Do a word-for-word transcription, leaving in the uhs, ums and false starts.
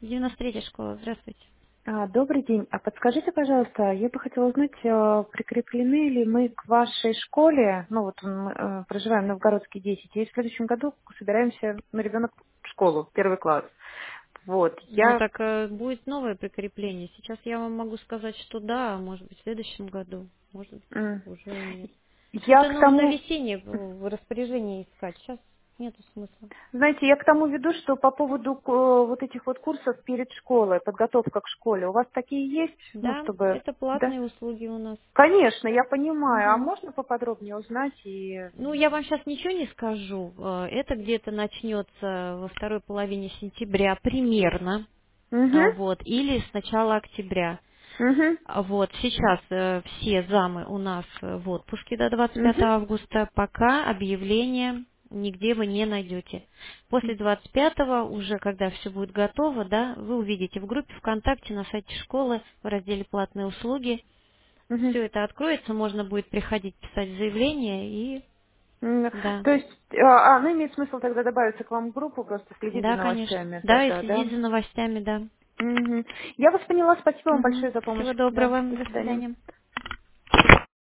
девяносто третья школа, здравствуйте. А, Добрый день. А подскажите, пожалуйста, я бы хотела узнать, э, прикреплены ли мы к вашей школе, ну вот мы э, проживаем в Новгородске десять, и в следующем году собираемся, ну, ребенок в школу, первый класс. Вот, Ну, я, так э, будет новое прикрепление. Сейчас я вам могу сказать, что да, а может быть, в следующем году, может быть, м, уже и нет. я Это к нужно тому, весеннее в в распоряжении искать. Сейчас нету смысла. знаете, я к тому веду, что по поводу э, вот этих вот курсов перед школой, подготовка к школе, у вас такие есть, ну, Да, чтобы, это да? платные услуги у нас. Конечно, я понимаю. А Мгм. можно поподробнее узнать и... Ну, я вам сейчас ничего не скажу. Э, Это где-то начнется во второй половине сентября примерно. Угу, А, Вот, или с начала октября. угу, А, Вот, сейчас э, все замы у нас э, в отпуске до двадцать угу. пятого августа, пока объявления нигде вы не найдете. После двадцать пятого, уже когда все будет готово, да, вы увидите в группе ВКонтакте на сайте школы в разделе «Платные услуги». Мгм. Все это откроется, можно будет приходить писать заявление и, М, да, То есть, а, а, ну, имеет смысл тогда добавиться к вам в группу, просто следить за да, конечно. новостями Да, и тогда, да? следить за новостями, да. Мгм. Я вас поняла, спасибо вам Мгм. большое за помощь. Всего Да, доброго, до до свидания. свидания.